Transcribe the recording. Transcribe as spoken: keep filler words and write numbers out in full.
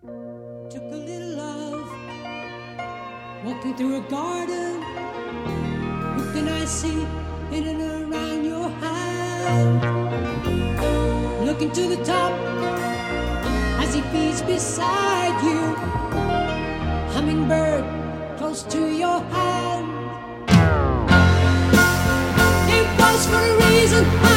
Took a little love, walking through a garden. What can I see in and around your hand? Looking to the top as he feeds beside you. Hummingbird close to your hand. It was for a reason.